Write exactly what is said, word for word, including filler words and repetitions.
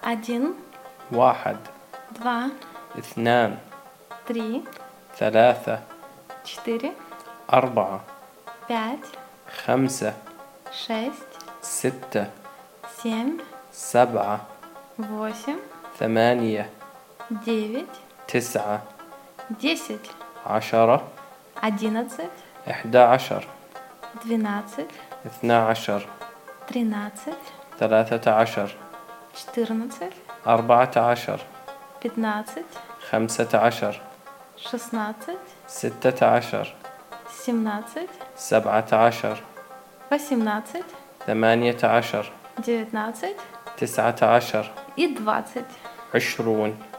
один, واحد، два, اثنان، три, ثلاثة، четыре, أربعة، пять, خمسة، шесть, ستة، семь, سبعة، восемь, ثمانية، девять, تسعة، десять, عشرة، одиннадцать, إحدى عشر، двенадцать, اثنا عشر، тринадцать, ثلاثة عشر، четырнадцать, أربعة عشر، пятнадцать, خمسة عشر، шестнадцать, ستة عشر، семнадцать, سبعة عشر، восемнадцать, ثمانية عشر، девятнадцать تسعة عشر، и двадцать. عشرون.